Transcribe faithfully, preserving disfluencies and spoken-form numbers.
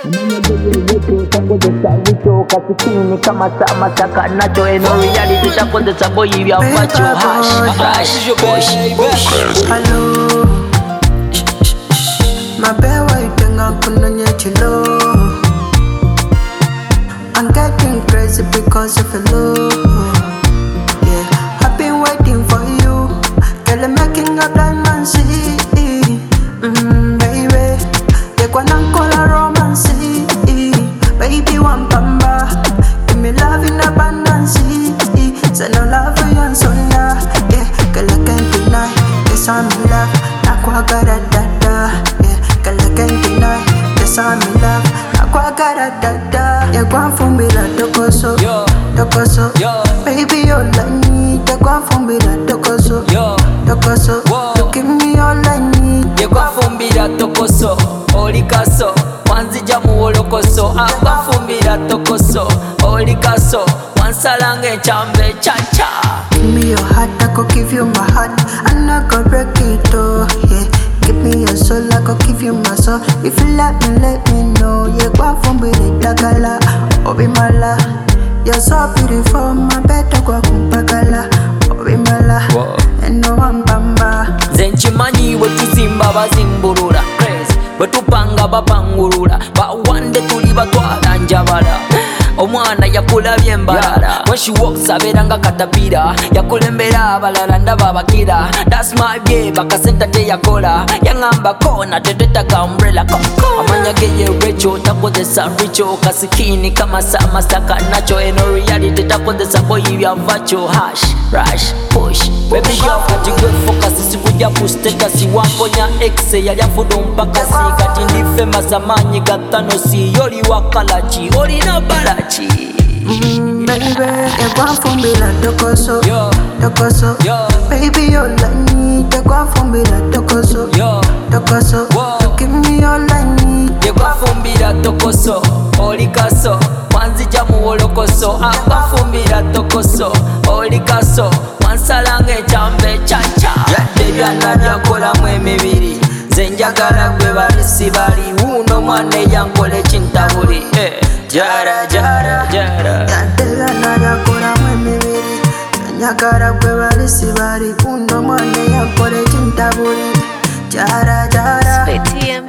Kasikini kama sama saka nacho eno reality takozesa boy bya facho hash hash push push. Hello, mabewa itenga kunonye chilo. I'm getting crazy because of your love. Yeah, I've been waiting for you. Girl, I'm making a blind man see. Mm, baby, you're gonna call a romance. Baby, one pamba. Give me love in abundance. Say no love for you and so now. Yeah, girl, I can't deny. Yes, I'm in love. Nakwa gara dada. Yeah, girl, I can't deny. Yes, I'm in love. Nakwa gara dada. Yeah, go for me la dokoso. Dokoso. Baby, all I need. Yeah, go for me la dokoso. Dokoso. You give me all I need. Yeah, go for me la dokoso. Olikaso. Wanzija muwolokoso. Agafumbira tokoso. Olikaso. Wansalange nchambe chacha. Give me your heart, I go give you my heart. And I go break it, oh, yeah. Give me your soul, I go give you my soul. If you like me, let me know. Yeah, go from me, dagala, obi mala. You're so beautiful, my better go kumpagala, obi mala. And no one bamba. Zenchimanyi wetuzimba bazimburura crazy bwetupanga bapangulula bawande tuli batwala njabala. Omwana yakulabye embalala. When she walks abeera nga katapira. Yakulembera abalala ndaba abakira. That's my babe akasenta teyakola. Yangambako na tetetaga umbrella koko. Amanya ge ye Rachel takozesa richo. Kasikini kama sama saka nacho eno reality takozesa boy bya vacho hash rush push. Baby girl kati gwe focus sikujja ku status wamponya ex yali afudo mpaka si kati ndi famous amanyi gatano si yoli wakalachi olina balachi. Mm, baby, you go for me like dokoso, dokoso. Baby, all I need, you go for me like dokoso, dokoso. You give me all I need. You go for me like dokoso, olikaso. Wanzija muwolokoso, agafumbira tokoso, olikaso. Wansalange nchambe chacha. Yadde byana byakolamu emibiri. Nze njagala gwe bali si bali. Wuno mwana eyankole kintabuli. Jara jara jara. Yadde byana byakolamu emibiri. Nze njagala gwe bali si bali. Wuno mwana eyankole kintabuli. Jara jara.